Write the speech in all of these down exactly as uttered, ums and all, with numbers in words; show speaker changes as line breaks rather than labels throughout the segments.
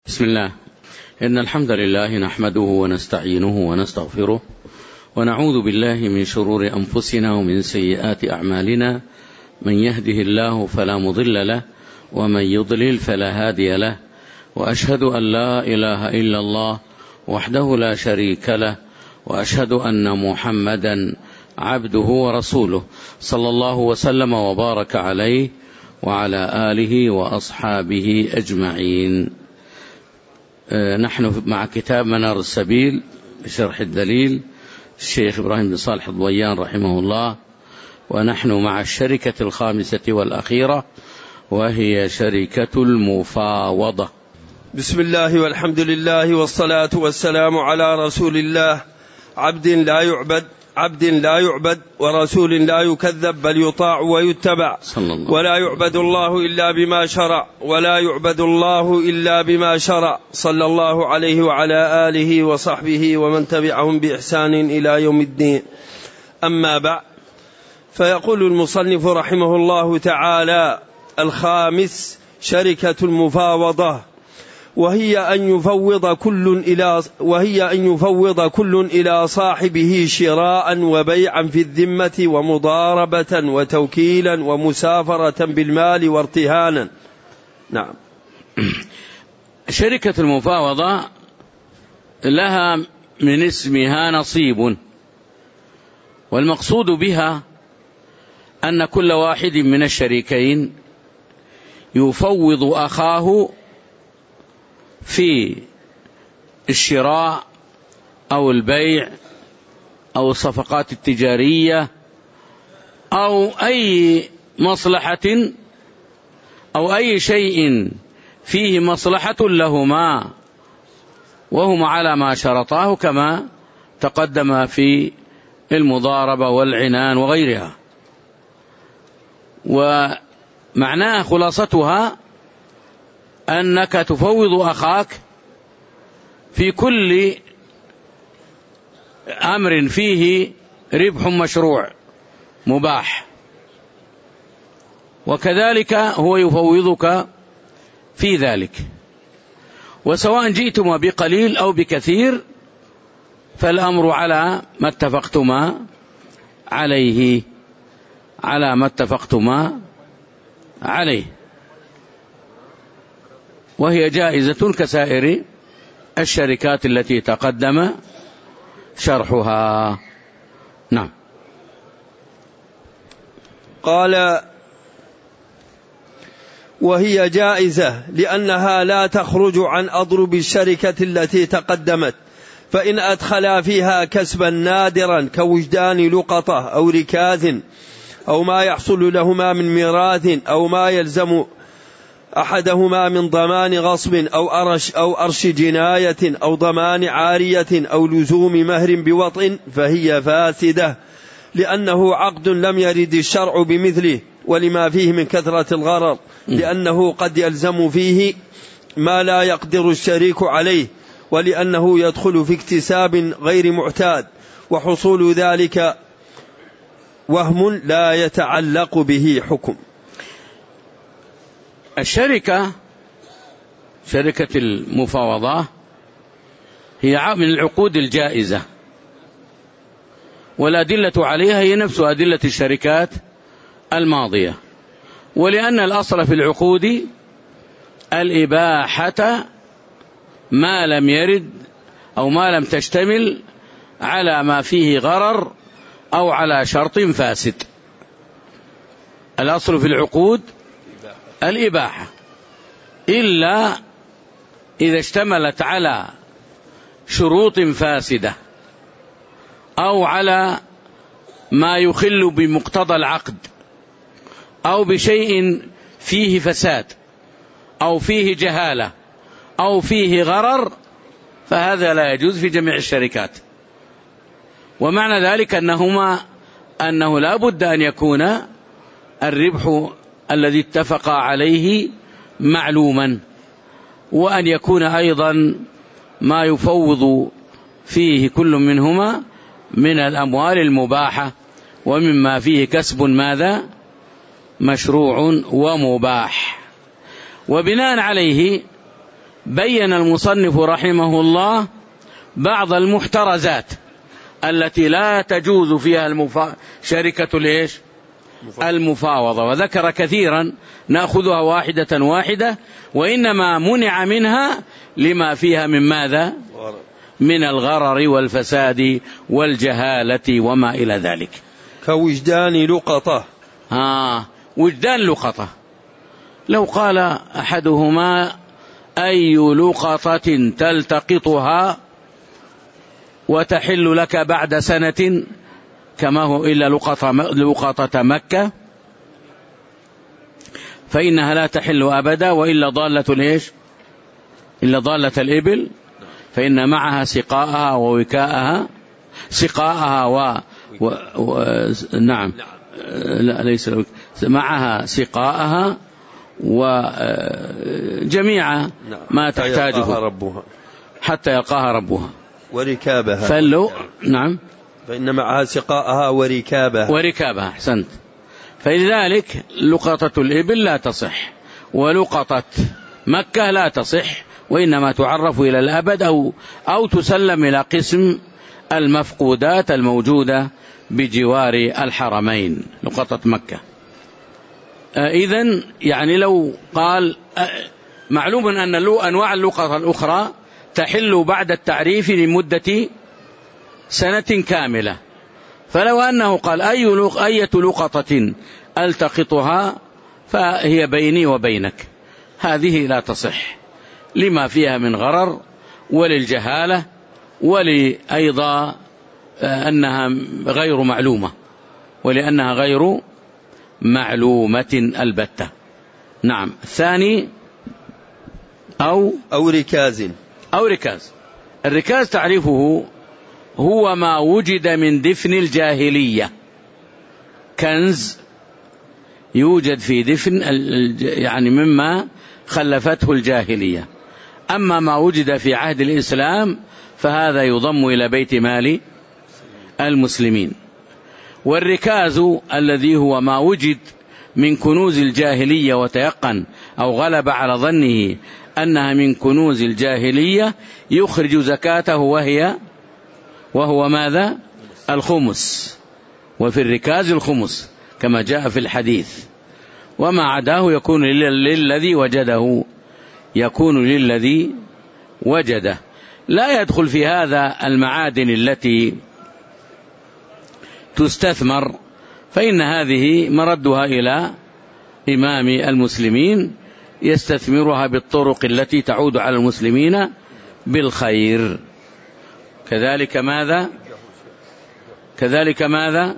بسم الله. إن الحمد لله نحمده ونستعينه ونستغفره ونعوذ بالله من شرور أنفسنا ومن سيئات أعمالنا، من يهده الله فلا مضل له ومن يضلل فلا هادي له، وأشهد أن لا إله إلا الله وحده لا شريك له، وأشهد أن محمدا عبده ورسوله صلى الله وسلم وبارك عليه وعلى آله وأصحابه أجمعين. نحن مع كتاب منار السبيل بشرح الدليل الشيخ إبراهيم بن صالح الضويان رحمه الله، ونحن مع الشركة الخامسة والأخيرة وهي شركة المفاوضة.
بسم الله والحمد لله والصلاة والسلام على رسول الله، عبد لا يعبد عبد لا يعبد ورسول لا يكذب بل يطاع ويتبع، ولا يعبد الله إلا بما شرع ولا يعبد الله إلا بما شرع، صلى الله عليه وعلى آله وصحبه ومن تبعهم بإحسان إلى يوم الدين. أما بعد، فيقول المصنف رحمه الله تعالى: الخامس شركة المفاوضة، وهي أن يفوض كل إلى وهي أن يفوض كل إلى صاحبه شراء وبيعا في الذمة ومضاربة وتوكيلا ومسافرة بالمال وارتهانا. نعم.
شركة المفاوضة لها من اسمها نصيب، والمقصود بها أن كل واحد من الشريكين يفوض أخاه في الشراء أو البيع أو الصفقات التجارية أو أي مصلحة أو أي شيء فيه مصلحة لهما، وهما على ما شرطاه كما تقدم في المضاربة والعنان وغيرها. ومعناها خلاصتها أنك تفوض أخاك في كل أمر فيه ربح مشروع مباح، وكذلك هو يفوضك في ذلك، وسواء جئتما بقليل أو بكثير فالأمر على ما اتفقتما عليه على ما اتفقتما عليه وهي جائزة كسائر الشركات التي تقدم شرحها. نعم.
قال: وهي جائزة لأنها لا تخرج عن أضرب الشركة التي تقدمت، فإن أدخلا فيها كسبا نادرا كوجدان لقطة أو ركاز أو ما يحصل لهما من ميراث أو ما يلزم أحدهما من ضمان غصب أو أرش, أو أرش جناية أو ضمان عارية أو لزوم مهر بوطء، فهي فاسدة، لأنه عقد لم يرد الشرع بمثله، ولما فيه من كثرة الغرر، لأنه قد يلزم فيه ما لا يقدر الشريك عليه، ولأنه يدخل في اكتساب غير معتاد، وحصول ذلك وهم لا يتعلق به حكم.
الشركة شركة المفاوضة هي من العقود الجائزة، والأدلة عليها هي نفس أدلة الشركات الماضية، ولأن الأصل في العقود الإباحة ما لم يرد أو ما لم تشتمل على ما فيه غرر أو على شرط فاسد. الأصل في العقود الإباحة، إلا إذا اشتملت على شروط فاسدة أو على ما يخل بمقتضى العقد أو بشيء فيه فساد أو فيه جهالة أو فيه غرر، فهذا لا يجوز في جميع الشركات. ومعنى ذلك أنهما أنه لا بد أن يكون الربح الذي اتفق عليه معلوما، وأن يكون أيضا ما يفوض فيه كل منهما من الأموال المباحة ومما فيه كسب ماذا مشروع ومباح. وبناء عليه بين المصنف رحمه الله بعض المحترزات التي لا تجوز فيها المفا... شركة الإيش؟ المفاوضة، وذكر كثيرا نأخذها واحدة واحدة، وإنما منع منها لما فيها من ماذا؟ من الغرر والفساد والجهالة وما إلى ذلك.
كوجدان لقطة.
آه وجدان لقطة، لو قال أحدهما أي لقطة تلتقطها وتحل لك بعد سنة كما هو إلا لقطة, لقطة مكة فإنها لا تحل أبدا، وإلا ضالة الإيش؟ إلا ضالة الإبل، فإن معها سقاءها ووكاءها سقاءها و... و... و... نعم لا ليس معها سقاءها وجميع ما تحتاجه
ربها
حتى يلقاها ربها
وركابها
فلو نعم
فإن معها سقاءها وركابها
وركابها أحسنت. فلذلك لقطة الإبل لا تصح، ولقطة مكة لا تصح، وإنما تعرف إلى الأبد أو, أو تسلم إلى قسم المفقودات الموجودة بجوار الحرمين لقطة مكة. إذن يعني لو قال معلوم أن أنواع اللقطة الأخرى تحل بعد التعريف لمدة سنة كاملة، فلو أنه قال أي أية لقطة ألتقطها فهي بيني وبينك، هذه لا تصح لما فيها من غرر وللجهالة ولأيضا أنها غير معلومة ولأنها غير معلومة البتة. نعم. الثاني أو
أو ركاز.
أو ركاز. الركاز تعريفه هو ما وجد من دفن الجاهلية، كنز يوجد في دفن يعني مما خلفته الجاهلية. أما ما وجد في عهد الإسلام فهذا يضم إلى بيت مال المسلمين. والركاز الذي هو ما وجد من كنوز الجاهلية وتيقن أو غلب على ظنه أنها من كنوز الجاهلية يخرج زكاته وهي وهو ماذا؟ الخمس. وفي الركاز الخمس كما جاء في الحديث، وما عداه يكون للذي وجده يكون للذي وجده. لا يدخل في هذا المعادن التي تستثمر، فإن هذه مردها إلى إمام المسلمين يستثمرها بالطرق التي تعود على المسلمين بالخير. كذلك ماذا؟ كذلك ماذا؟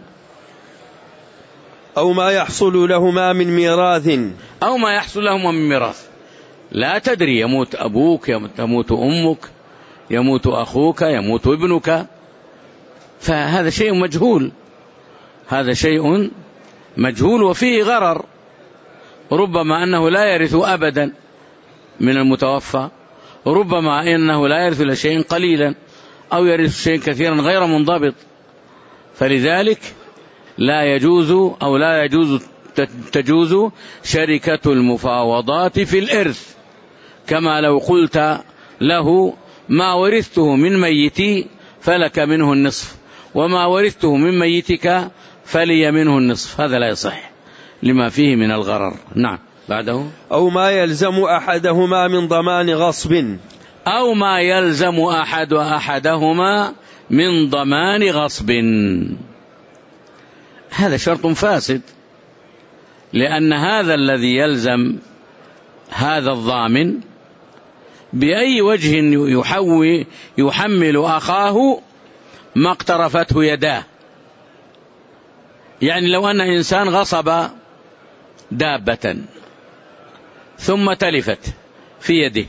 أو ما يحصل لهما من ميراث.
أو ما يحصل لهما من ميراث، لا تدري، يموت أبوك، يموت أمك، يموت أخوك، يموت ابنك، فهذا شيء مجهول، هذا شيء مجهول وفيه غرر. ربما أنه لا يرث أبدا من المتوفى، ربما أنه لا يرث إلا شيء قليلا أو يرث شيء كثيرا غير منضبط. فلذلك لا يجوز أو لا يجوز تجوز شركة المفاوضات في الإرث، كما لو قلت له ما ورثته من ميتي فلك منه النصف، وما ورثته من ميتك فلي منه النصف، هذا لا يصح لما فيه من الغرر. نعم. بعده
أو ما يلزم أحدهما من ضمان غصب.
أو ما يلزم أحد أحدهما من ضمان غصب، هذا شرط فاسد، لأن هذا الذي يلزم هذا الضامن بأي وجه يحوي يحمل أخاه ما اقترفته يداه. يعني لو أن إنسان غصب دابة ثم تلفت في يده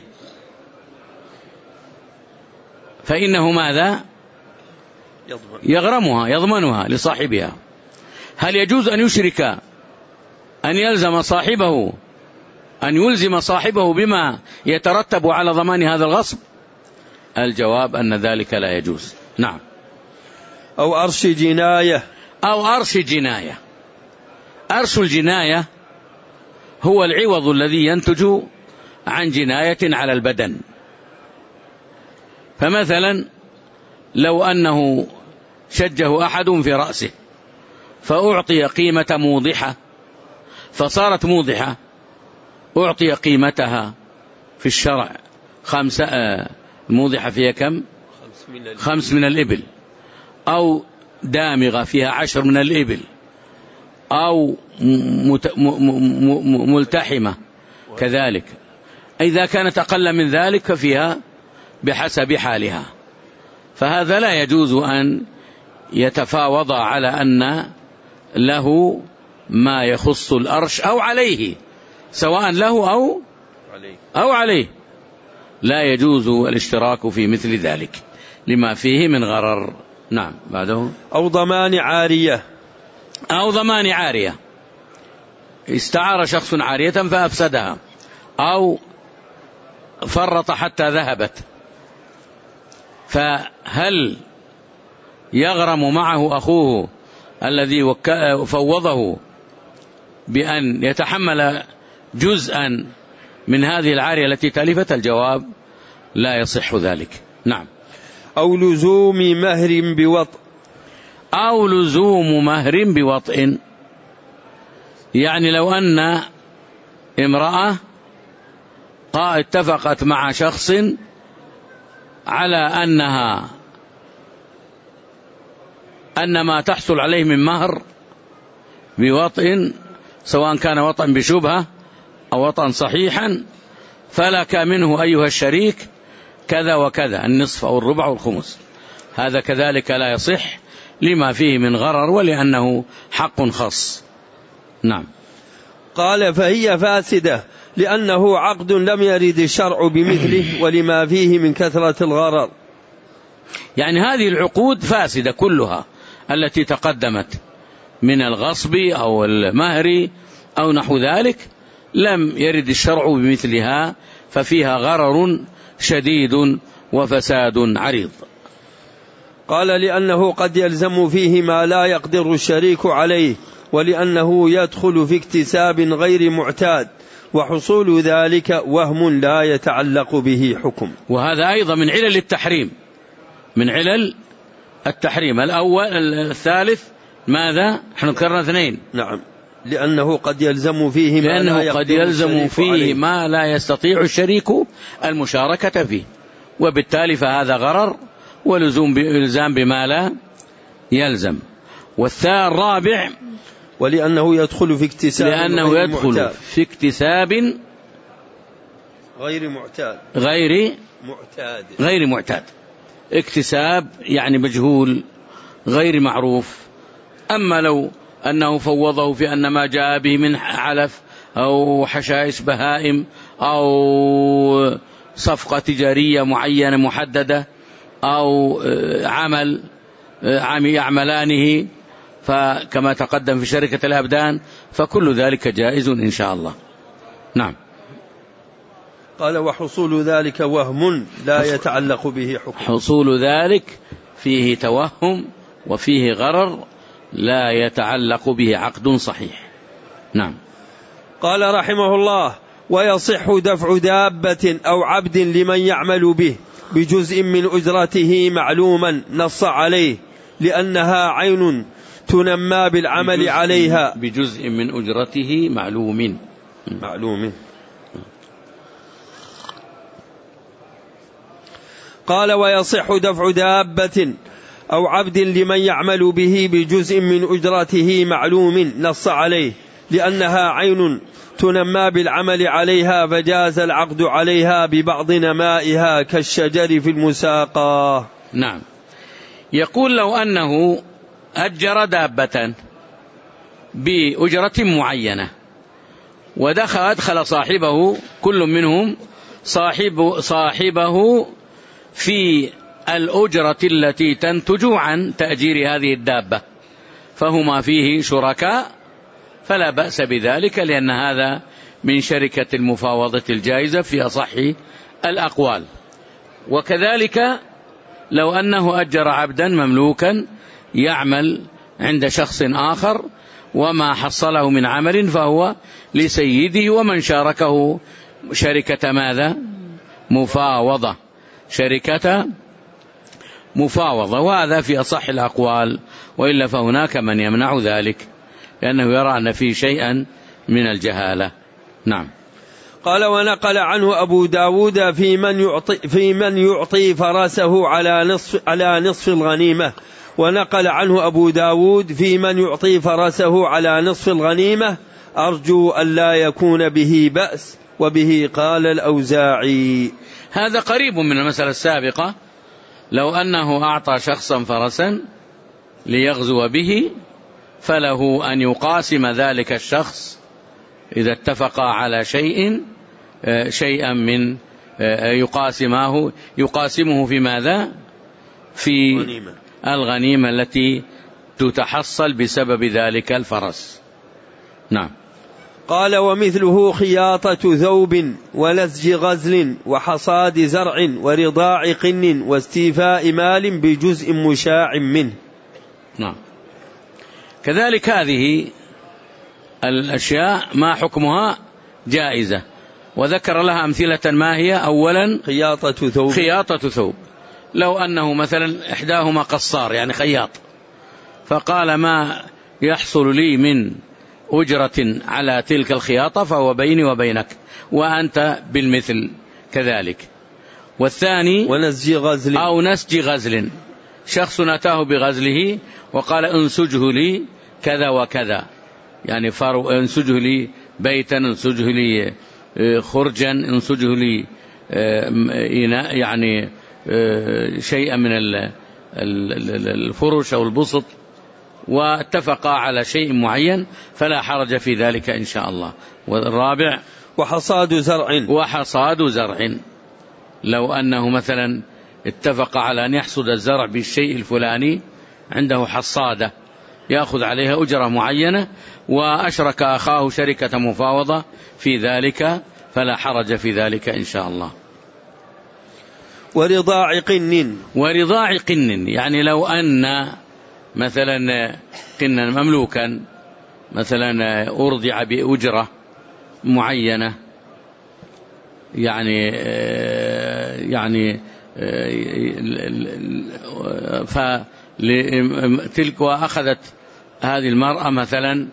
فإنه ماذا؟ يغرمها، يضمنها لصاحبها. هل يجوز أن يشرك أن يلزم صاحبه أن يلزم صاحبه بما يترتب على ضمان هذا الغصب؟ الجواب أن ذلك لا يجوز. نعم.
أو أرش جناية.
أو أرش جناية. أرش الجناية هو العوض الذي ينتج عن جناية على البدن. فمثلا لو أنه شجه أحد في رأسه فأعطي قيمة موضحة فصارت موضحة، أعطي قيمتها في الشرع خمسة، موضحة فيها كم؟ خمس من الإبل، أو دامغة فيها عشر من الإبل، أو ملتحمة كذلك. إذا كانت أقل من ذلك ففيها بحسب حالها. فهذا لا يجوز أن يتفاوض على أن له ما يخص الأرش أو عليه، سواء له أو أو عليه، لا يجوز الاشتراك في مثل ذلك لما فيه من غرر. نعم. بعده
أو ضمان عارية.
أو ضمان عارية، استعار شخص عارية فأفسدها أو فرط حتى ذهبت، فهل يغرم معه أخوه الذي فوضه بأن يتحمل جزءا من هذه العارية التي تلفت؟ الجواب لا يصح ذلك. نعم.
أو لزوم مهر بوطء.
أو لزوم مهر بوطء، يعني لو أن امرأة اتفقت مع شخص على أنها أن ما تحصل عليه من مهر بوطء، سواء كان وطئا بشبهة أو وطئا صحيحا، فلك منه أيها الشريك كذا وكذا، النصف أو الربع والخمس. هذا كذلك لا يصح لما فيه من غرر ولأنه حق خاص. نعم.
قال فهي فاسدة لأنه عقد لم يرد الشرع بمثله ولما فيه من كثرة الغرر.
يعني هذه العقود فاسدة كلها التي تقدمت من الغصب أو المهر أو نحو ذلك، لم يرد الشرع بمثلها، ففيها غرر شديد وفساد عريض.
قال لأنه قد يلزم فيه ما لا يقدر الشريك عليه، ولأنه يدخل في اكتساب غير معتاد، وحصول ذلك وهم لا يتعلق به حكم.
وهذا أيضا من علل التحريم، من علل التحريم. الأول الثالث ماذا؟ نحن ذكرنا اثنين.
نعم. لأنه قد يلزم فيه ما
لأنه
لا
قد يلزم فيه ما لا يستطيع الشريك المشاركة فيه، وبالتالي فهذا غرر ولزوم بإلزام بما لا يلزم. والرابع
ولأنه يدخل في اكتساب
لأنه
غير
يدخل
معتاد.
في اكتساب
غير معتاد
غير
معتاد
غير معتاد اكتساب يعني مجهول غير معروف. أما لو أنه فوضه في أن ما جاء به من علف أو حشائش بهائم أو صفقة تجارية معينة محددة أو عمل عم يعملانه، فكما تقدم في شركة الأبدان، فكل ذلك جائز إن شاء الله. نعم.
قال وحصول ذلك وهم لا يتعلق به حكم.
حصول ذلك فيه توهم وفيه غرر لا يتعلق به عقد صحيح. نعم.
قال رحمه الله ويصح دفع دابة أو عبد لمن يعمل به بجزء من أجرته معلوما نص عليه، لأنها عين تنمى بالعمل
بجزء
عليها.
بجزء من أجرته معلوم
معلوم. قال ويصح دفع دابة أو عبد لمن يعمل به بجزء من أجرته معلوم نص عليه، لأنها عين تنمى بالعمل عليها، فجاز العقد عليها ببعض نمائها كالشجر في المساقى.
نعم. يقول لو أنه أجر دابة بأجرة معينة ودخل أدخل صاحبه، كل منهم صاحب صاحبه في الأجرة التي تنتج عن تأجير هذه الدابة، فهما فيه شركاء، فلا بأس بذلك، لأن هذا من شركة المفاوضة الجائزة في أصح الأقوال. وكذلك لو أنه أجر عبدا مملوكا يعمل عند شخص آخر وما حصله من عمل فهو لسيده، ومن شاركه شركة ماذا؟ مفاوضة، شركة مفاوضة، وهذا في أصح الأقوال، وإلا فهناك من يمنع ذلك لأنه يرى أن فيه شيئا من الجهالة. نعم.
قال: ونقل عنه أبو داود في من يعطي, في من يعطي فرسه على نصف, على نصف الغنيمة ونقل عنه أبو داود في من يعطي فرسه على نصف الغنيمة أرجو أن لا يكون به بأس، وبه قال الأوزاعي.
هذا قريب من المسألة السابقة، لو أنه أعطى شخصا فرسا ليغزو به فله أن يقاسم ذلك الشخص إذا اتفق على شيء شيئا من يقاسمه يقاسمه في ماذا؟ في
غنيمة.
الغنيمة التي تتحصل بسبب ذلك الفرس. نعم.
قال: ومثله خياطة ثوب ولزج غزل وحصاد زرع ورضاع قن واستيفاء مال بجزء مشاع منه.
نعم. كذلك هذه الأشياء ما حكمها؟ جائزة، وذكر لها أمثلة. ما هي؟ أولا
خياطة ثوب.
خياطة ثوب، لو أنه مثلا إحداهما قصار يعني خياط، فقال ما يحصل لي من أجرة على تلك الخياطة فهو بيني وبينك وأنت بالمثل كذلك. والثاني
ونسج غزل
أو نسج غزل، شخص أتاه بغزله وقال انسجه لي كذا وكذا، يعني فرو انسجه لي بيتا، انسجه لي خرجا، انسجه لي يعني شيئا من الفرش أو البسط، واتفقا على شيء معين فلا حرج في ذلك إن شاء الله. والرابع
وحصاد زرع
وحصاد زرع، لو أنه مثلا اتفق على أن يحصد الزرع بالشيء الفلاني، عنده حصادة يأخذ عليها أجرة معينة وأشرك أخاه شركة مفاوضة في ذلك فلا حرج في ذلك إن شاء الله.
ورضاع قن
ورضاع قن، يعني لو أن مثلا قنا مملوكا مثلا أرضع بأجرة معينة، يعني يعني فتلك وأخذت هذه المرأة مثلا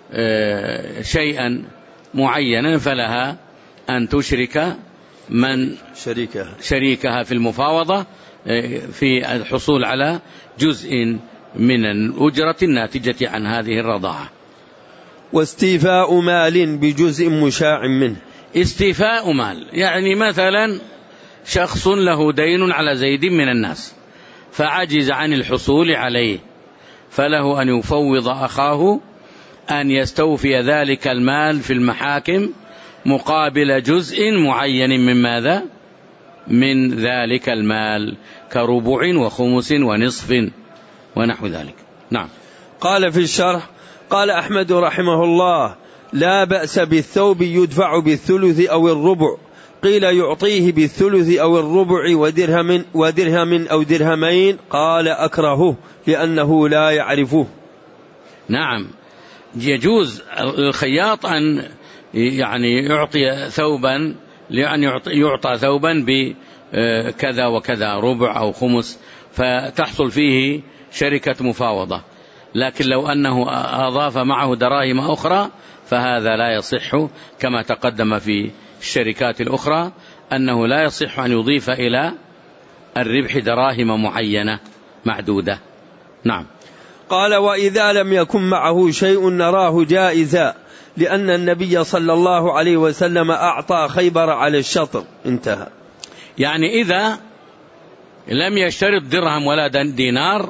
شيئا معينا فلها أن تشرك من
شريكها,
شريكها في المفاوضة في الحصول على جزء من الأجرة الناتجة عن هذه الرضاعة.
واستيفاء مال بجزء مشاع منه،
استيفاء مال يعني مثلا شخص له دين على زيد من الناس فعجز عن الحصول عليه، فله أن يفوض أخاه أن يستوفي ذلك المال في المحاكم مقابل جزء معين من ماذا؟ من ذلك المال كربع وخمس ونصف ونحو ذلك. نعم.
قال في الشرح: قال أحمد رحمه الله: لا بأس بالثوب يدفع بالثلث أو الربع، قيل يعطيه بالثلث أو الربع ودرهم, ودرهم أو درهمين، قال أكرهه لأنه لا يعرفه.
نعم، يجوز الخياط أن يعني يعطي ثوبا، لأن يعطي, يعطى ثوبا بكذا وكذا ربع أو خمس فتحصل فيه شركة مفاوضة، لكن لو أنه أضاف معه دراهم أخرى فهذا لا يصح، كما تقدم في الشركات الأخرى أنه لا يصح أن يضيف إلى الربح دراهم معينة معدودة. نعم.
قال: وإذا لم يكن معه شيء نراه جائزا، لأن النبي صلى الله عليه وسلم أعطى خيبر على الشطر. انتهى.
يعني إذا لم يشترط درهم ولا دينار،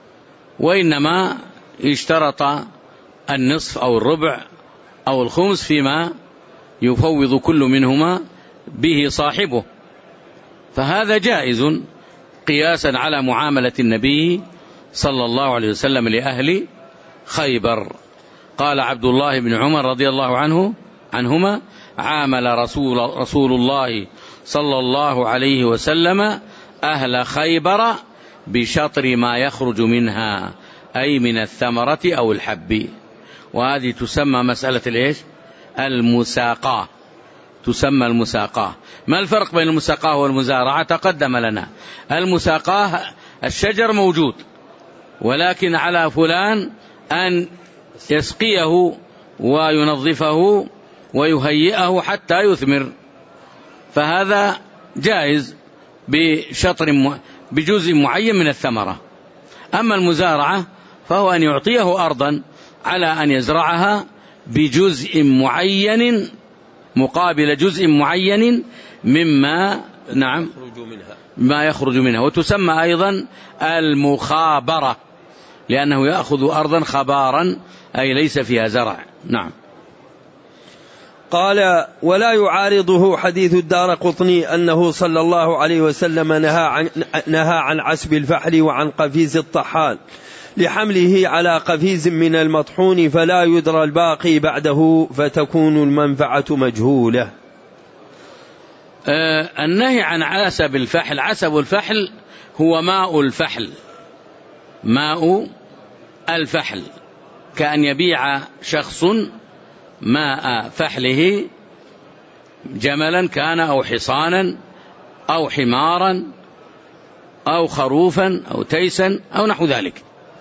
وإنما اشترط النصف أو الربع أو الخمس فيما يفوض كل منهما به صاحبه، فهذا جائز قياسا على معاملة النبي صلى الله عليه وسلم لأهل خيبر. قال عبد الله بن عمر رضي الله عنه عنهما: عامل رسول, رسول الله صلى الله عليه وسلم أهل خيبر بشطر ما يخرج منها، أي من الثمرة أو الحب. وهذه تسمى مسألة الإيش؟ المساقاة، تسمى المساقاة. ما الفرق بين المساقاة والمزارعة؟ تقدم لنا المساقاة الشجر موجود، ولكن على فلان أن يسقيه وينظفه ويهيئه حتى يثمر، فهذا جائز بشطر بجزء معين من الثمرة. أما المزارعة فهو أن يعطيه أرضا على أن يزرعها بجزء معين مقابل جزء معين مما نعم ما يخرج منها، وتسمى أيضا المخابرة، لأنه يأخذ أرضا خبارا أي ليس فيها زرع. نعم.
قال: ولا يعارضه حديث الدارقطني أنه صلى الله عليه وسلم نهى عن, نهى عن عسب الفحل وعن قفيز الطحان لحمله على قفيز من المطحون فلا يدرى الباقي بعده فتكون المنفعة مجهولة.
آه النهي عن عسب الفحل، عسب الفحل هو ماء الفحل، ماء الفحل، كأن يبيع شخص ماء فحله، جملا كان أو حصانا أو حمارا أو خروفا أو تيسا أو نحو ذلك،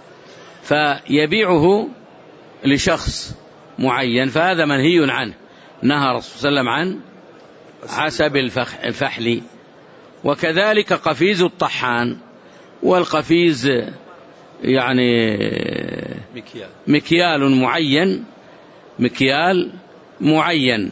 فيبيعه لشخص معين، فهذا منهي عنه. نهى الرسول صلى الله عليه وسلم عن عسب الفحل. وكذلك قفيز الطحان، والقفيز يعني
مكيال,
مكيال معين مكيال معين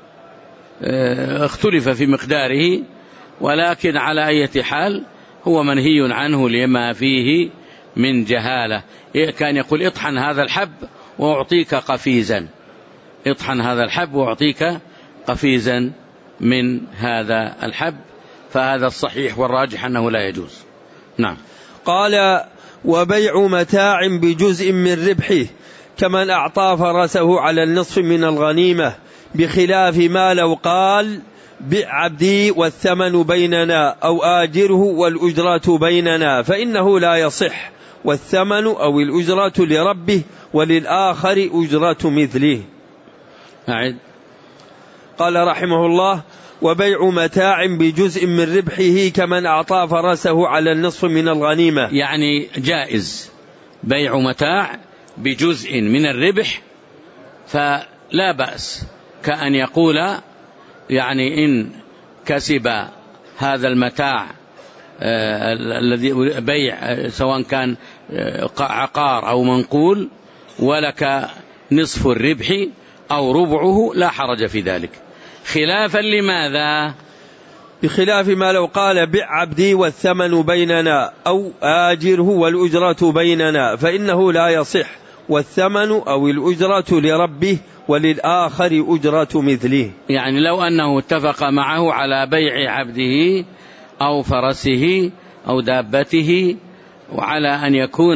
اختلف في مقداره، ولكن على أي حال هو منهي عنه لما فيه من جهالة. كان يقول: اطحن هذا الحب وأعطيك قفيزا، اطحن هذا الحب وأعطيك قفيزا من هذا الحب، فهذا الصحيح والراجح أنه لا يجوز. نعم.
قال: وبيع متاع بجزء من ربحه كمن أعطى فرسه على النصف من الغنيمة، بخلاف ما لو قال: بع عبدي والثمن بيننا أو آجره والأجرة بيننا، فإنه لا يصح، والثمن أو الأجرة لربه وللآخر أجرة مثله.
أعد.
قال رحمه الله: وبيع متاع بجزء من ربحه كمن أعطى فرسه على النصف من الغنيمة،
يعني جائز بيع متاع بجزء من الربح، فلا بأس، كأن يقول يعني إن كسب هذا المتاع الذي آه بيع آه سواء كان آه عقار أو منقول ولك نصف الربح أو ربعه لا حرج في ذلك، خلافا لماذا؟
بخلاف ما لو قال: بع عبدي والثمن بيننا أو آجره والأجرة بيننا، فإنه لا يصح، والثمن أو الأجرة لربه وللآخر أجرة مثله.
يعني لو أنه اتفق معه على بيع عبده أو فرسه أو دابته، وعلى أن يكون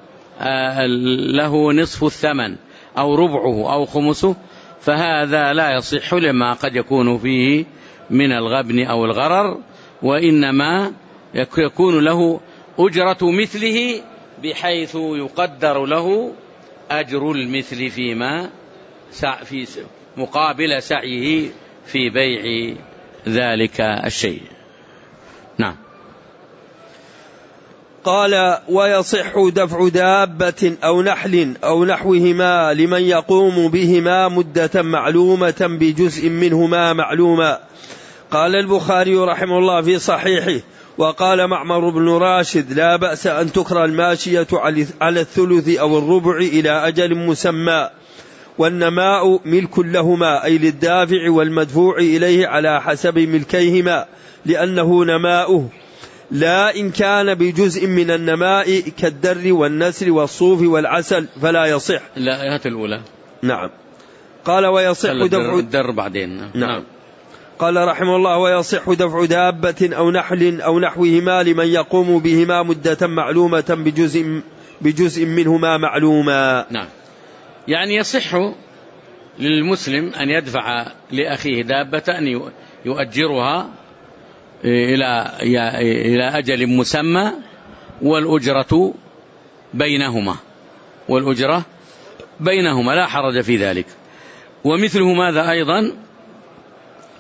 له نصف الثمن أو ربعه أو خمسه، فهذا لا يصح لما قد يكون فيه من الغبن أو الغرر، وإنما يكون له أجرة مثله بحيث يقدر له أجر المثل فيما في مقابل سعيه في بيع ذلك الشيء. نعم.
قال: ويصح دفع دابة أو نحل أو نحوهما لمن يقوم بهما مدة معلومة بجزء منهما معلوما. قال البخاري رحمه الله في صحيحه: وقال معمر بن راشد: لا بأس أن تكرى الماشية على الثلث أو الربع إلى أجل مسمى، والنماء ملك لهما، أي للدافع والمدفوع إليه على حسب ملكيهما، لأنه نماؤه، لا إن كان بجزء من النماء كالدر والنسر والصوف والعسل فلا يصح.
لا، هات الأولى.
نعم. قال: ويصح دفع
الدر بعدين. نعم.
نعم. قال رحمه الله: ويصح دفع دابة أو نحل أو نحوهما لمن يقوم بهما مدة معلومة بجزء, بجزء منهما معلوما.
نعم. يعني يصح للمسلم أن يدفع لأخيه دابة أن يؤجرها إلى إلى أجل مسمى، والأجرة بينهما والأجرة بينهما لا حرج في ذلك. ومثله ماذا أيضا؟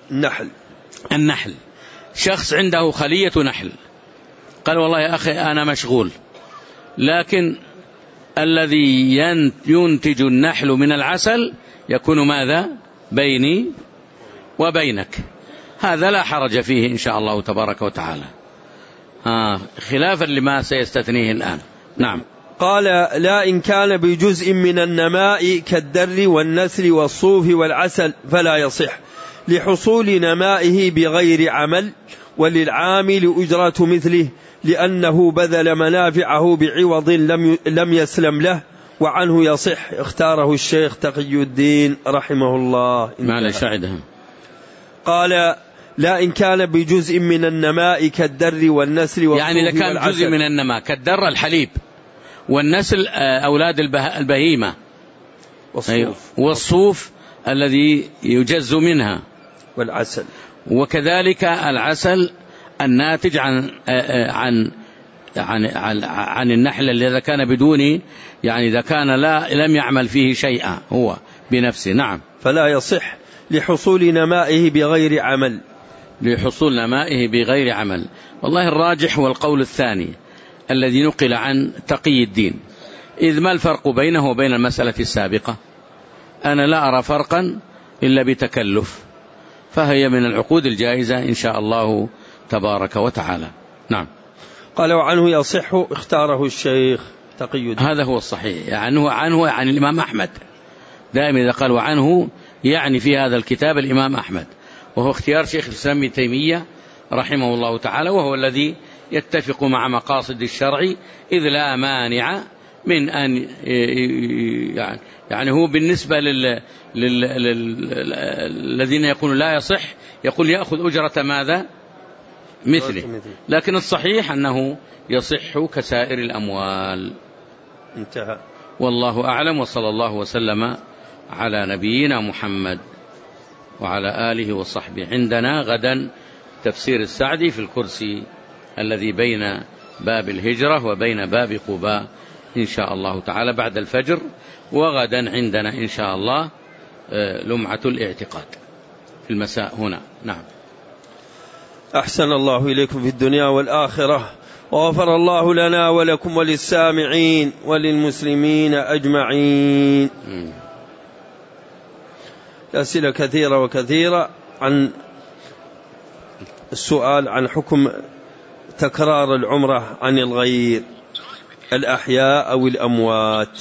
النحل
النحل شخص عنده خلية نحل، قال والله يا أخي أنا مشغول، لكن الذي ينتج النحل من العسل يكون ماذا؟ بيني وبينك، هذا لا حرج فيه إن شاء الله تبارك وتعالى، آه خلافا لما سيستثنيه الآن. نعم.
قال لا إن كان بجزء من النماء كالدر والنسل والصوف والعسل فلا يصح، لحصول نمائه بغير عمل، وللعامل أجرة مثله، لأنه بذل منافعه بعوض لم لم يسلم له، وعنه يصح. اختاره الشيخ تقي الدين رحمه الله.
ما لا شاهدها.
قال لا إن كان بجزء من النماء كالدر والنسل والصوف
يعني لكان جزء من النماء كالدر الحليب، والنسل أولاد البهيمة، والصوف, والصوف الذي يجز منها،
والعسل،
وكذلك العسل الناتج عن عن عن عن, عن النحل الذي كان بدون، يعني إذا كان لا لم يعمل فيه شيئا هو بنفسه. نعم.
فلا يصح لحصول نمائه بغير عمل.
لحصول نمائه بغير عمل. والله الراجح هو القول الثاني الذي نقل عن تقي الدين، إذ ما الفرق بينه وبين المسألة السابقة؟ أنا لا أرى فرقا إلا بتكلف، فهي من العقود الجائزة إن شاء الله تبارك وتعالى. نعم.
قال وعنه يصح، اختاره الشيخ تقي الدين.
هذا هو الصحيح، عنه عنه عن الإمام أحمد، دائما إذا قال وعنه يعني في هذا الكتاب الإمام أحمد، وهو اختيار شيخ الإسلام ابن تيمية رحمه الله تعالى، وهو الذي يتفق مع مقاصد الشرع، إذ لا مانع من أن يعني, يعني هو بالنسبة لل الذين يقولون لا يصح يقول يأخذ أجرة ماذا؟ مثله، لكن الصحيح أنه يصح كسائر الأموال.
انتهى.
والله أعلم، وصلى الله وسلم على نبينا محمد وعلى آله وصحبه. عندنا غدا تفسير السعدي في الكرسي الذي بين باب الهجرة وبين باب قباء إن شاء الله تعالى بعد الفجر، وغدا عندنا إن شاء الله لمعة الاعتقاد في المساء هنا. نعم.
أحسن الله إليكم في الدنيا والآخرة، وغفر الله لنا ولكم وللسامعين وللمسلمين أجمعين. أسئلة كثيرة وكثيرة عن السؤال عن حكم تكرار العمرة عن الغير، الأحياء أو الأموات.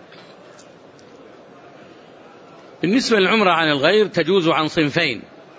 بالنسبة للعمرة عن الغير تجوز عن صنفين.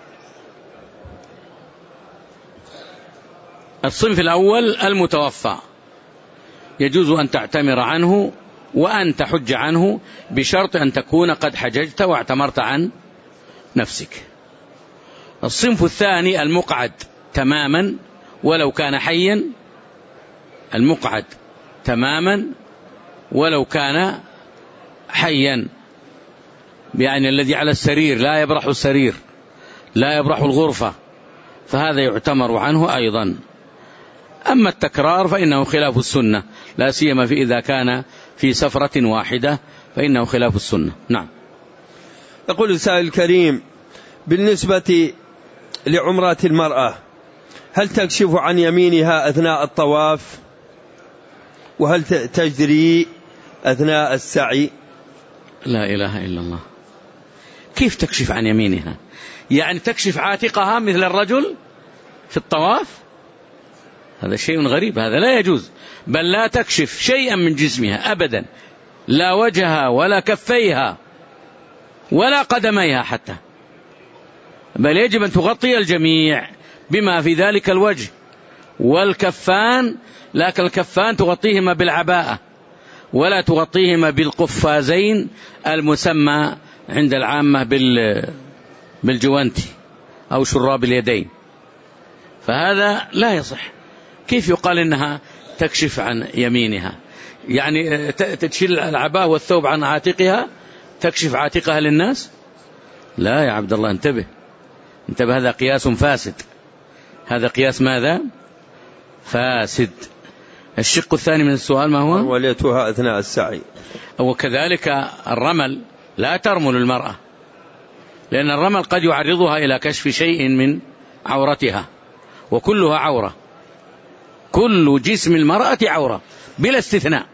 الصنف الأول المتوفى، يجوز أن تعتمر عنه وأن تحج عنه بشرط أن تكون قد حججت واعتمرت عن نفسك. الصنف الثاني المقعد تماما ولو كان حيا، المقعد تماما ولو كان حيا، يعني الذي على السرير لا يبرح السرير لا يبرح الغرفة، فهذا يعتمر عنه أيضا. أما التكرار فإنه خلاف السنة، لا سيما في إذا كان في سفرة واحدة فإنه خلاف السنة. نعم.
يقول السائل الكريم بالنسبة لعمرة المرأة، هل تكشف عن يمينها أثناء الطواف؟ وهل تجري أثناء السعي؟
لا إله إلا الله، كيف تكشف عن يمينها؟ يعني تكشف عاتقها مثل الرجل في الطواف؟ هذا شيء غريب، هذا لا يجوز. بل لا تكشف شيئا من جسمها أبدا، لا وجهها ولا كفيها ولا قدميها حتى، بل يجب أن تغطي الجميع بما في ذلك الوجه والكفان، لكن الكفان تغطيهما بالعباءة ولا تغطيهما بالقفازين المسمى عند العامة بالجوانتي أو شراب اليدين، فهذا لا يصح. كيف يقال إنها تكشف عن يمينها؟ يعني تشيل العباءة والثوب عن عاتقها، تكشف عاتقها للناس؟ لا يا عبد الله، انتبه انتبه، هذا قياس فاسد، هذا قياس ماذا؟ فاسد. الشق الثاني من السؤال ما هو؟
وليتها أثناء السعي.
وكذلك الرمل، لا ترمل المرأة، لأن الرمل قد يعرضها إلى كشف شيء من عورتها، وكلها عورة، كل جسم المرأة عورة بلا استثناء،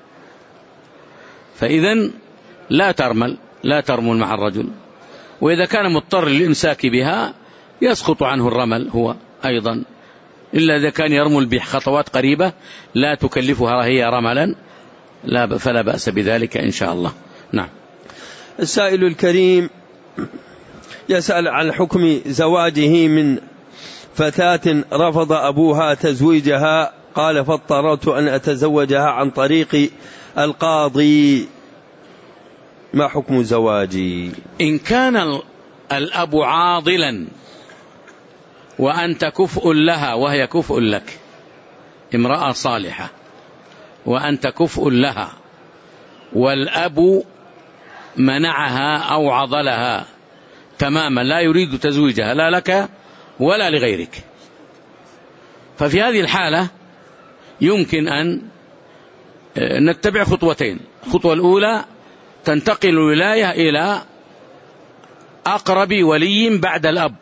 فإذن لا ترمل، لا ترمل مع الرجل. وإذا كان مضطر للإمساك بها يسقط عنه الرمل هو أيضا، إلا إذا كان يرمل بخطوات قريبة لا تكلفها هي رملا، لا فلا بأس بذلك إن شاء الله. نعم.
السائل الكريم يسأل عن حكم زواجه من فتاة رفض أبوها تزويجها، قال فاضطررت أن أتزوجها عن طريق القاضي، ما حكم زواجي؟
إن كان الأب عاضلا وأنت كفء لها وهي كفء لك، امرأة صالحة وأنت كفء لها، والأب منعها أو عضلها تماما، لا يريد تزويجها لا لك ولا لغيرك، ففي هذه الحالة يمكن أن نتبع خطوتين. الخطوة الأولى تنتقل الولاية إلى أقرب ولي بعد الأب،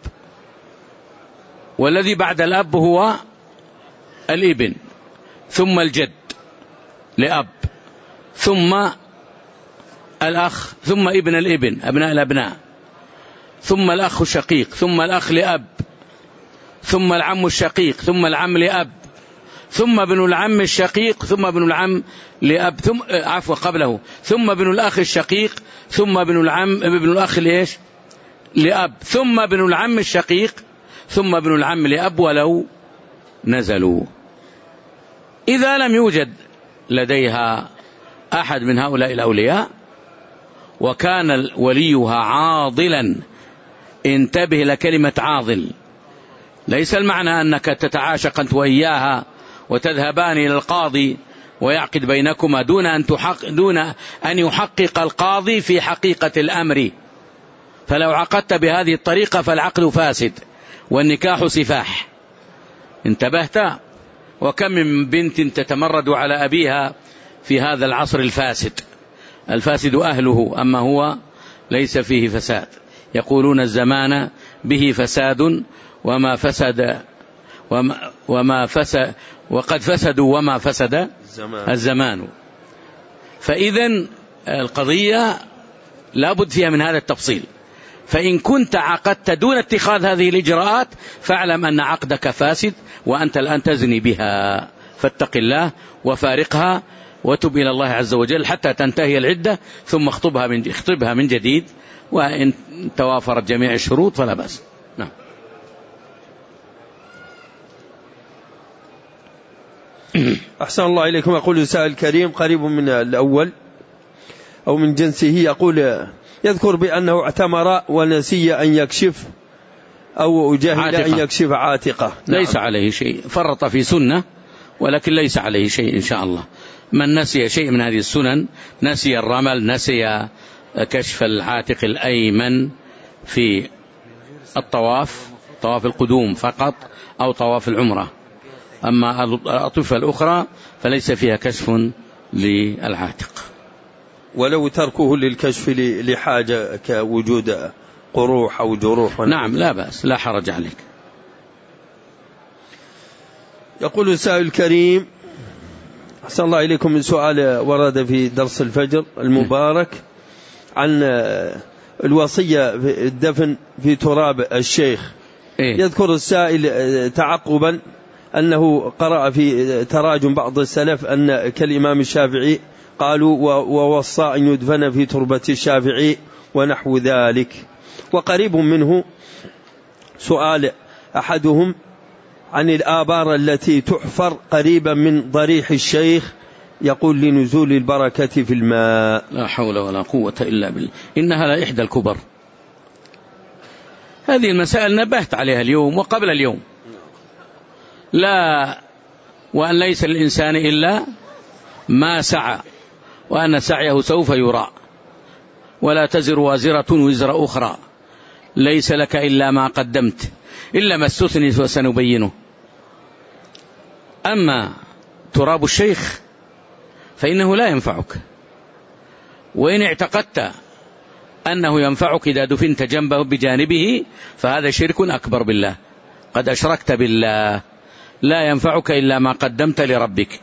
والذي بعد الأب هو الابن، ثم الجد لأب، ثم الأخ، ثم ابن الابن أبناء الأبناء، ثم الأخ الشقيق، ثم الأخ لأب، ثم العم الشقيق، ثم العم لأب، ثم ابن العم الشقيق، ثم ابن العم لأب، ثم عفوا قبله، ثم ابن الأخ الشقيق، ثم ابن العم ابن الأخ ليش لأب، ثم ابن العم الشقيق، ثم ابن العم لأب ولو نزلوا. إذا لم يوجد لديها أحد من هؤلاء الأولياء وكان وليها عاضلا، انتبه لكلمة عاضل، ليس المعنى أنك تتعاشق أنت وإياها وتذهبان إلى القاضي ويعقد بينكما دون أن تحقق دون أن يحقق القاضي في حقيقة الأمر، فلو عقدت بهذه الطريقة فالعقد فاسد والنكاح سفاح. انتبهت؟ وكم من بنت تتمرد على أبيها في هذا العصر الفاسد، الفاسد أهله أما هو ليس فيه فساد. يقولون الزمان به فساد وما فسد وما, وما فسد وقد فسدوا وما فسد الزمان, الزمان. فإذن القضية لابد فيها من هذا التفصيل. فإن كنت عقدت دون اتخاذ هذه الإجراءات فاعلم أن عقدك فاسد وأنت الآن تزني بها، فاتق الله وفارقها وتب إلى الله عز وجل حتى تنتهي العدة، ثم اخطبها من, اخطبها من جديد، وإن توافرت جميع الشروط فلا بأس. نعم.
أحسن الله إليكم. يقول السائل الكريم قريب من الأول أو من جنسه، يقول يذكر بأنه اعتمر ونسي أن يكشف أو جهل أن يكشف عاتقة.
ليس نعم. عليه شيء، فرط في سنة ولكن ليس عليه شيء إن شاء الله. من نسي شيء من هذه السنن، نسي الرمل، نسي كشف العاتق الأيمن في الطواف، طواف القدوم فقط أو طواف العمرة، أما الأطوفة الأخرى فليس فيها كشف للعاتق،
ولو تركه للكشف لحاجة كوجود قروح أو جروح.
نعم لا بأس، لا حرج عليك.
يقول السائل الكريم أحسن الله إليكم، من سؤال ورد في درس الفجر المبارك عن الوصية في الدفن في تراب الشيخ. يذكر السائل تعقبا أنه قرأ في تراجم بعض السلف أن كالإمام الشافعي قالوا ووصى أن يدفن في تربة الشافعي ونحو ذلك. وقريب منه سؤال أحدهم عن الآبار التي تحفر قريبا من ضريح الشيخ، يقول لنزول البركة في الماء.
لا حول ولا قوة إلا بالله، إنها لا إحدى الكبر. هذه المسائل نبهت عليها اليوم وقبل اليوم، لا وأن ليس للإنسان إلا ما سعى وأن سعيه سوف يرى، ولا تزر وازرة وزر أخرى، ليس لك إلا ما قدمت إلا ما استثني وسنبينه. أما تراب الشيخ فإنه لا ينفعك، وإن اعتقدت أنه ينفعك إذا دفنت جنبه بجانبه، فهذا شرك أكبر بالله، قد أشركت بالله، لا ينفعك إلا ما قدمت لربك.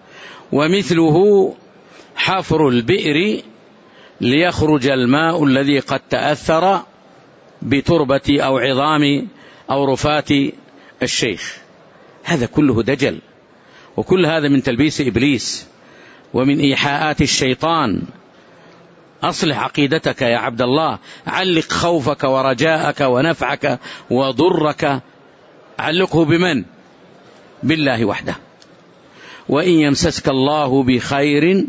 ومثله حفر البئر ليخرج الماء الذي قد تأثر بتربة أو عظام أو رفات الشيخ، هذا كله دجل، وكل هذا من تلبيس إبليس ومن إيحاءات الشيطان. أصلح عقيدتك يا عبد الله، علق خوفك ورجاءك ونفعك وضرك، علقه بمن؟ بالله وحده. وإن يمسسك الله بخير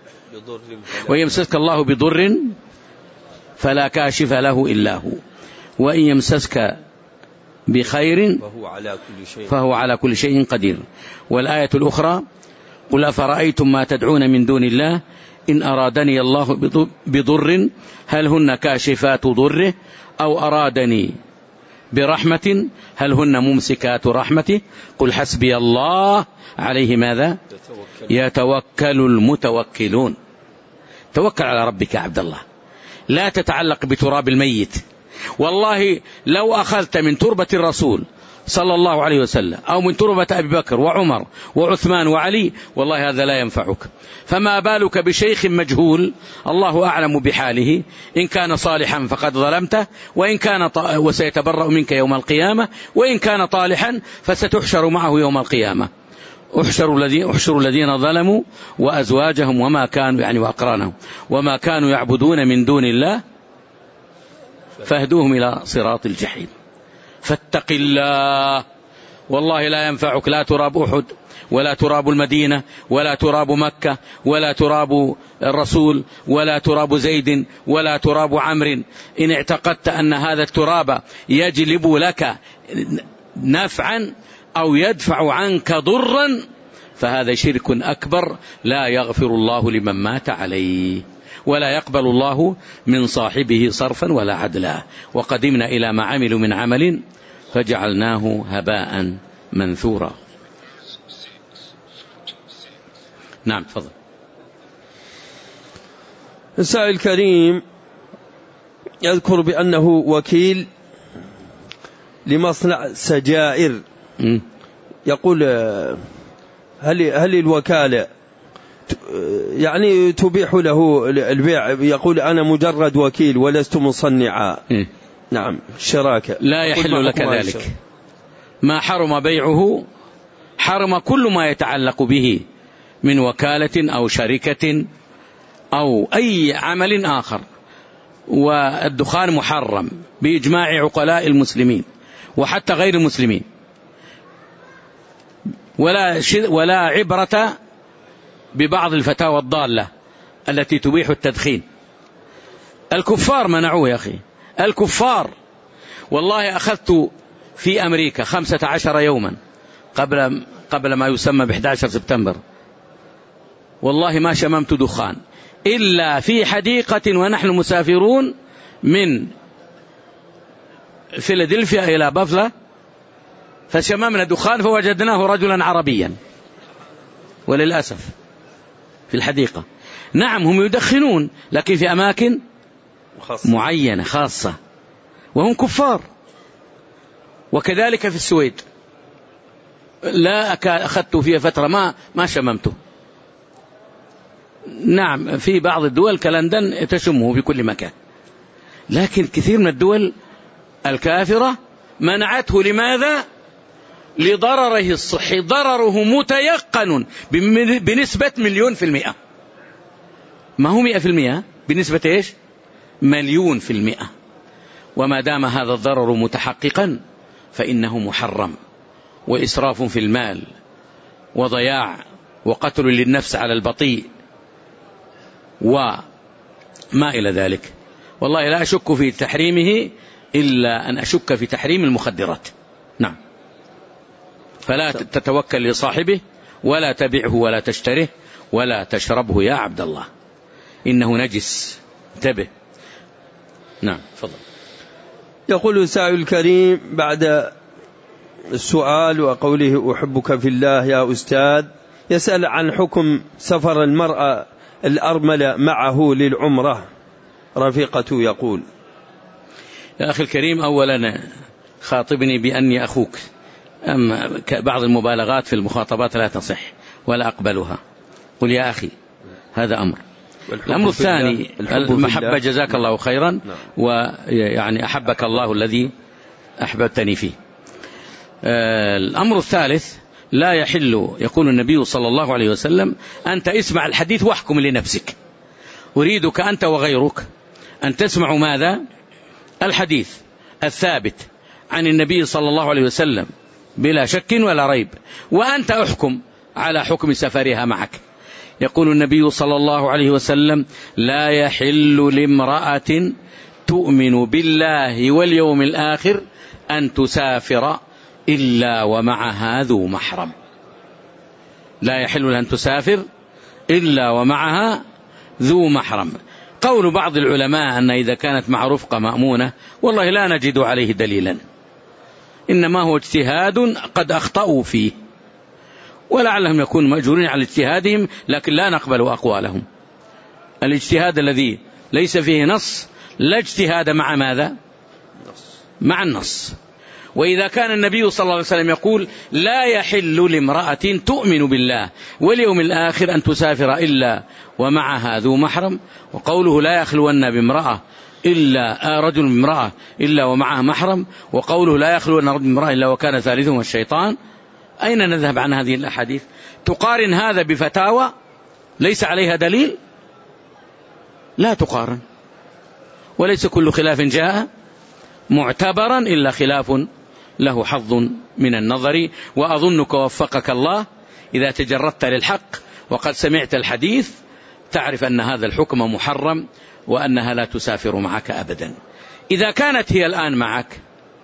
وإن يمسسك الله بضر فلا كاشف له إلا هو، وإن يمسسك بخير فهو على كل شيء قدير. والآية الأخرى: قل أفرأيتم ما تدعون من دون الله إن أرادني الله بضر هل هن كاشفات ضره أو أرادني برحمة هل هن ممسكات رحمته قل حسبي الله عليه ماذا يتوكل المتوكلون. توكل على ربك يا عبد الله، لا تتعلق بتراب الميت. والله لو أخذت من تربة الرسول صلى الله عليه وسلم أو من تربة أبي بكر وعمر وعثمان وعلي، والله هذا لا ينفعك، فما بالك بشيخ مجهول الله أعلم بحاله، إن كان صالحا فقد ظلمته، وإن كان ط... وسيتبرأ منك يوم القيامة، وإن كان طالحا فستحشر معه يوم القيامة. احشروا الذين احشروا الذين ظلموا وأزواجهم وما كانوا يعني وأقرانهم وما كانوا يعبدون من دون الله فاهدوهم إلى صراط الجحيم. فاتق الله، والله لا ينفعك لا تراب أحد ولا تراب المدينة ولا تراب مكة ولا تراب الرسول ولا تراب زيد ولا تراب عمرو. إن اعتقدت أن هذا التراب يجلب لك نفعا أو يدفع عنك ضرا فهذا شرك أكبر لا يغفر الله لمن مات عليه، ولا يقبل الله من صاحبه صرفا ولا عدلا. وقدمنا إلى ما عملوا من عمل فجعلناه هباء منثورا. نعم تفضل.
السائل الكريم يذكر بأنه وكيل لمصنع سجائر، م. يقول هل هل الوكالة يعني تبيح له البيع؟ يقول أنا مجرد وكيل ولست مصنعا. م. نعم شراكة
لا يحل لك ذلك. ما حرم بيعه حرم كل ما يتعلق به من وكالة أو شركة أو أي عمل آخر. والدخان محرم بإجماع عقلاء المسلمين وحتى غير المسلمين، ولا ولا عبرة ببعض الفتاوى الضالة التي تبيح التدخين. الكفار منعوه يا أخي، الكفار. والله أخذت في أمريكا خمسة عشر يوما قبل قبل ما يسمى بإحدى عشر سبتمبر، والله ما شممت دخان إلا في حديقة ونحن مسافرون من فيلادلفيا إلى بافلا، فشممنا دخان فوجدناه رجلا عربيا، وللأسف في الحديقة. نعم هم يدخنون لكن في أماكن معينة خاصة وهم كفار. وكذلك في السويد لا أخذت فيها فترة ما ما شممته. نعم في بعض الدول كلندن تشمه في كل مكان، لكن كثير من الدول الكافرة منعته. لماذا؟ لضرره الصحي، ضرره متيقن بنسبة مليون في المئة، ما هو مئة في المئة، بنسبة إيش؟ مليون في المئة. وما دام هذا الضرر متحققا فإنه محرم، وإسراف في المال وضياع وقتل للنفس على البطيء وما إلى ذلك. والله لا أشك في تحريمه إلا أن أشك في تحريم المخدرات. نعم. فلا تتوكل لصاحبه ولا تبعه ولا تشتره ولا تشربه يا عبد الله، إنه نجس، انتبه. نعم فضل.
يقول السائل الكريم بعد السؤال وقوله أحبك في الله يا أستاذ، يسأل عن حكم سفر المرأة الأرملة معه للعمرة رفيقته يقول:
يا أخي الكريم، أولا خاطبني بأني أخوك، أما بعض المبالغات في المخاطبات لا تصح ولا أقبلها. قل يا أخي، هذا أمر. الأمر الثاني المحبة، جزاك الله خيرا، ويعني أحبك الله الذي أحببتني فيه. الأمر الثالث، لا يحل، يقول النبي صلى الله عليه وسلم: أنت اسمع الحديث واحكم لنفسك. أريدك أنت وغيرك أن تسمعوا ماذا؟ الحديث الثابت عن النبي صلى الله عليه وسلم بلا شك ولا ريب، وأنت أحكم على حكم سفرها معك. يقول النبي صلى الله عليه وسلم: لا يحل لامرأة تؤمن بالله واليوم الآخر أن تسافر إلا ومعها ذو محرم. لا يحل لها أن تسافر إلا ومعها ذو محرم. قول بعض العلماء أن إذا كانت مع رفقة مأمونة، والله لا نجد عليه دليلا، إنما هو اجتهاد قد أخطأوا فيه، ولعلهم يكون مأجورين على اجتهادهم، لكن لا نقبل أقوالهم. الاجتهاد الذي ليس فيه نص لا اجتهاد مع ماذا؟ مع النص. وإذا كان النبي صلى الله عليه وسلم يقول: لا يحل لامرأة تؤمن بالله واليوم الآخر أن تسافر إلا ومعها ذو محرم، وقوله: لا يخلون بامرأة إلا رجل بامرأة إلا ومعها محرم، وقوله: لا يخلون رجل بامرأة إلا وكان ثالثهم الشيطان، أين نذهب عن هذه الأحاديث؟ تقارن هذا بفتاوى ليس عليها دليل؟ لا تقارن. وليس كل خلاف جاء معتبرا إلا خلاف له حظ من النظر. وأظنك وفقك الله إذا تجردت للحق وقد سمعت الحديث تعرف أن هذا الحكم محرم، وأنها لا تسافر معك أبدا. إذا كانت هي الآن معك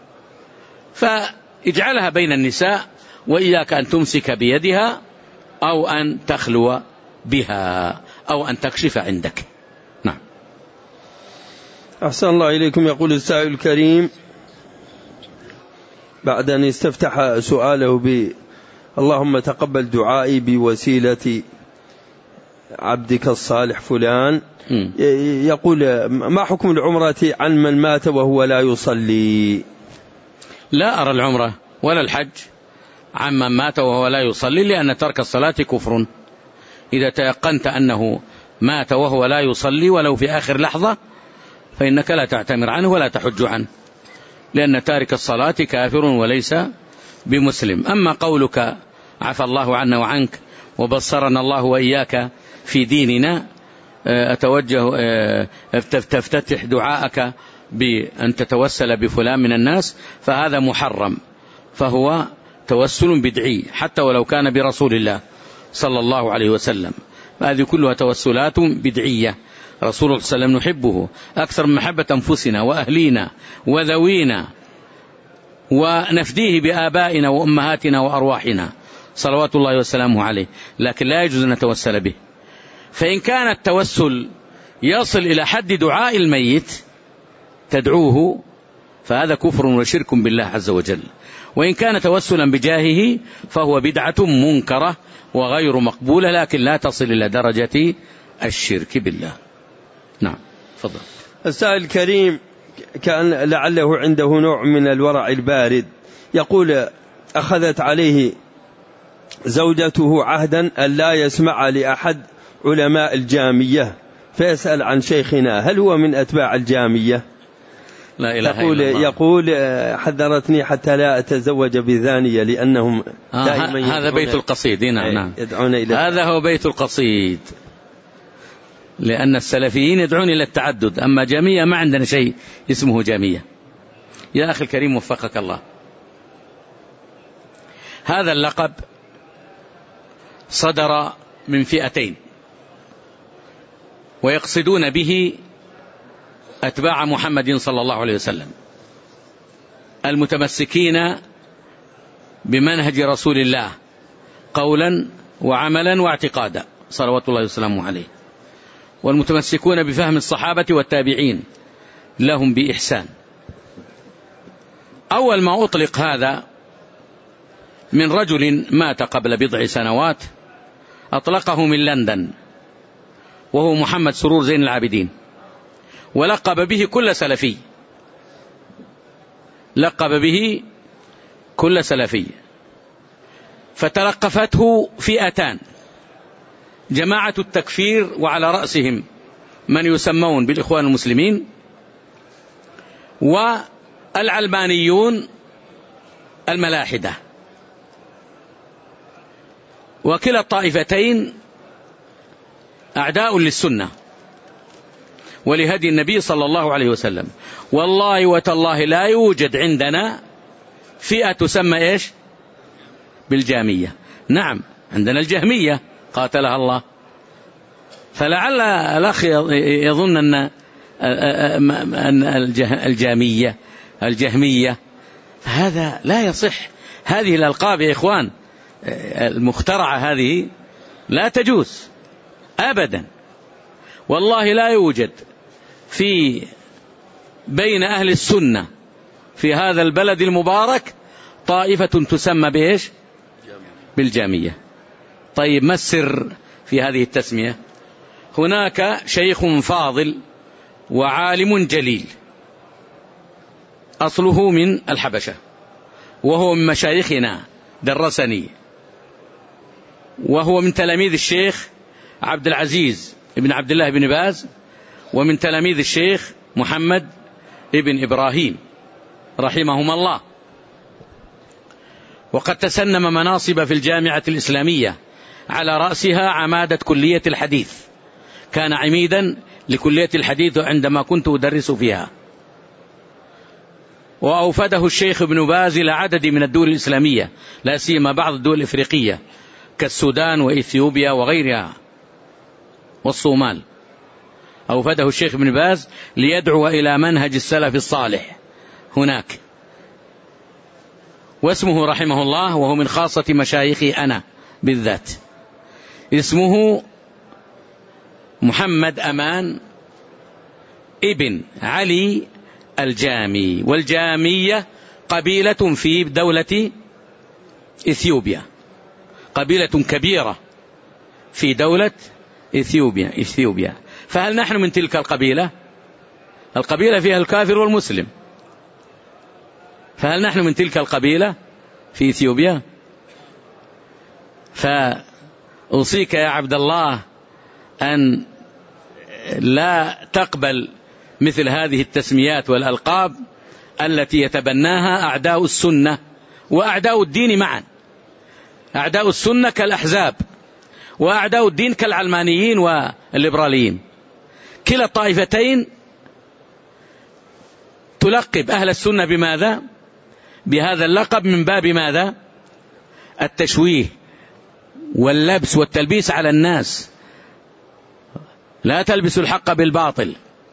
فاجعلها بين النساء، وإياك أن تمسك بيدها أو أن تخلو بها أو أن تكشف عندك. نعم.
أحسن الله إليكم. يقول السائل الكريم بعد أن استفتح سؤاله ب اللهم تقبل دعائي بوسيلة عبدك الصالح فلان، يقول: ما حكم العمرة عن من مات وهو لا يصلي؟
لا أرى العمرة ولا الحج عن من مات وهو لا يصلي، لأن ترك الصلاة كفر. إذا تيقنت أنه مات وهو لا يصلي ولو في آخر لحظة فإنك لا تعتمر عنه ولا تحج عنه، لأن تارك الصلاة كافر وليس بمسلم. أما قولك عفى الله عنا وعنك وبصرنا الله وإياك في ديننا، أتوجه تفتتح دعاءك بأن تتوسل بفلان من الناس، فهذا محرم، فهو توسل بدعي حتى ولو كان برسول الله صلى الله عليه وسلم. هذه كلها توسلات بدعية. رسول الله صلى الله عليه وسلم نحبه أكثر من محبة أنفسنا وأهلينا وذوينا، ونفديه بآبائنا وأمهاتنا وأرواحنا صلوات الله وسلامه عليه، لكن لا يجوز أن نتوسل به. فإن كان التوسل يصل إلى حد دعاء الميت تدعوه فهذا كفر وشرك بالله عز وجل. وإن كان توسلا بجاهه فهو بدعة منكرة وغير مقبولة، لكن لا تصل إلى درجة الشرك بالله. نعم، تفضل.
السائل الكريم كان لعله عنده نوع من الورع البارد، يقول: أخذت عليه زوجته عهدا أن لا يسمع لأحد علماء الجامية، فيسأل عن شيخنا هل هو من أتباع الجامية؟
لا إله
يقول,
إلا الله.
يقول حذرتني حتى لا أتزوج بذانية لأنهم
آه دائما هذا بيت القصيد. نعم،
يدعون إلى
هذا هو بيت القصيد، لأن السلفيين يدعون إلى التعدد، أما جامية ما عندنا شيء اسمه جامية. يا أخي الكريم وفقك الله، هذا اللقب صدر من فئتين، ويقصدون به أتباع محمد صلى الله عليه وسلم المتمسكين بمنهج رسول الله قولا وعملا واعتقادا صلوات الله وسلامه عليه، والمتمسكون بفهم الصحابة والتابعين لهم بإحسان. أول ما أطلق هذا من رجل مات قبل بضع سنوات، أطلقه من لندن، وهو محمد سرور زين العابدين، ولقب به كل سلفي، لقب به كل سلفي، فتلقفته فئتان: جماعة التكفير وعلى رأسهم من يسمون بالإخوان المسلمين، والعلمانيون الملاحدة. وكلا الطائفتين أعداء للسنة ولهدي النبي صلى الله عليه وسلم. والله وتالله لا يوجد عندنا فئة تسمى إيش؟ بالجامية. نعم عندنا الجهمية قاتلها الله، فلعل الأخ يظن أن الجامية الجهمية، هذا لا يصح. هذه الألقاب يا إخوان المخترعة هذه لا تجوز أبدا. والله لا يوجد في بين أهل السنة في هذا البلد المبارك طائفة تسمى بإيش؟ بالجامية. طيب ما السر في هذه التسمية؟ هناك شيخ فاضل وعالم جليل أصله من الحبشة، وهو من مشايخنا، درسني، وهو من تلاميذ الشيخ عبد العزيز ابن عبد الله بن باز، ومن تلاميذ الشيخ محمد ابن إبراهيم رحمهما الله. وقد تسنم مناصب في الجامعة الإسلامية، على رأسها عمادة كلية الحديث، كان عميدا لكلية الحديث عندما كنت أدرس فيها. وأوفده الشيخ ابن باز إلى عدد من الدول الإسلامية، لا سيما بعض الدول الإفريقية كالسودان وإثيوبيا وغيرها والصومال. أوفده الشيخ ابن باز ليدعو إلى منهج السلف الصالح هناك. واسمه رحمه الله، وهو من خاصة مشايخي أنا بالذات، اسمه محمد أمان ابن علي الجامي. والجامية قبيلة في دولة إثيوبيا، قبيلة كبيرة في دولة إثيوبيا إثيوبيا فهل نحن من تلك القبيلة؟ القبيلة فيها الكافر والمسلم، فهل نحن من تلك القبيلة في إثيوبيا؟ فأوصيك يا عبد الله أن لا تقبل مثل هذه التسميات والألقاب التي يتبناها أعداء السنة وأعداء الدين معا. أعداء السنة كالأحزاب، وأعداء الدين كالعلمانيين والليبراليين. كلا الطائفتين تلقب أهل السنة بماذا؟ بهذا اللقب من باب ماذا؟ التشويه واللبس والتلبيس على الناس. لا تلبسوا الحق بالباطل.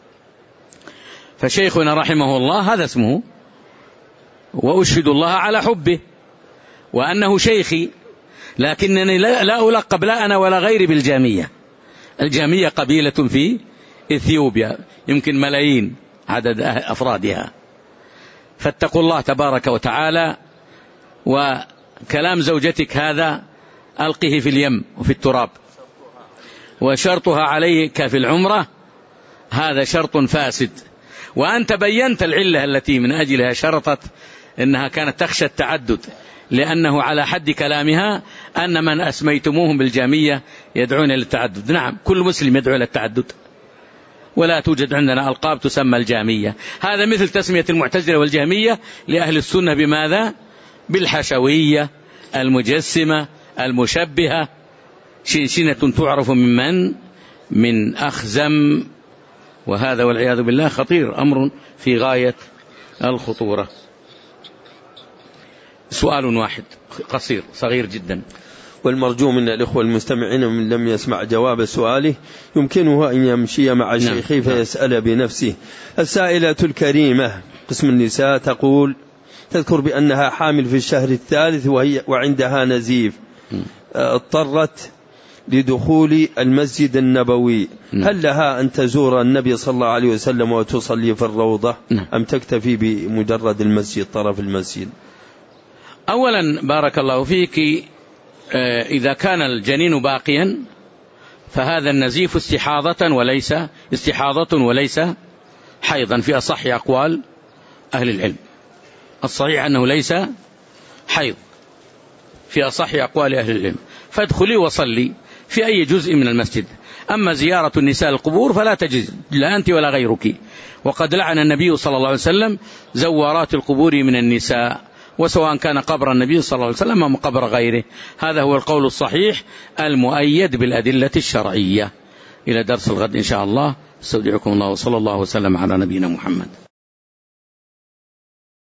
فشيخنا رحمه الله هذا اسمه، وأشهد الله على حبه وأنه شيخي، لكنني لا ألقب لا أنا ولا غيري بالجامية. الجامية قبيلة في إثيوبيا يمكن ملايين عدد أفرادها. فاتقوا الله تبارك وتعالى. وكلام زوجتك هذا ألقه في اليم وفي التراب، وشرطها عليك في العمرة هذا شرط فاسد. وأنت بينت العلة التي من أجلها شرطت إنها كانت تخشى التعدد، لأنه على حد كلامها أن من أسميتموهم بالجامية يدعون للتعدد. نعم كل مسلم يدعو إلى التعدد، ولا توجد عندنا ألقاب تسمى الجامية. هذا مثل تسمية المعتزلة والجهمية لأهل السنة بماذا؟ بالحشوية المجسمة المشبهة، شنشنة تعرف من من؟ من أخزم. وهذا والعياذ بالله خطير، أمر في غاية الخطورة. سؤال واحد قصير صغير جدا.
والمرجو من الإخوة المستمعين من لم يسمع جواب سؤاله يمكنه أن يمشي مع شيخه فيسأل بنفسه. السائلة الكريمة قسم النساء تقول تذكر بأنها حامل في الشهر الثالث وهي وعندها نزيف، اضطرت لدخول المسجد النبوي، هل لها أن تزور النبي صلى الله عليه وسلم وتصلي في الروضة أم تكتفي بمجرد المسجد طرف المسجد؟
أولا بارك الله فيك، إذا كان الجنين باقيا فهذا النزيف استحاضة وليس استحاضة وليس حيضا في أصح أقوال أهل العلم. الصحيح أنه ليس حيض في أصح أقوال أهل العلم. فادخلي وصلي في أي جزء من المسجد. أما زيارة النساء القبور فلا تجوز لا أنت ولا غيرك، وقد لعن النبي صلى الله عليه وسلم زوارات القبور من النساء، وسواء كان قبر النبي صلى الله عليه وسلم أم قبر غيره. هذا هو القول الصحيح المؤيد بالأدلة الشرعية. إلى درس الغد إن شاء الله، استودعكم الله وصلى الله وسلم على نبينا محمد.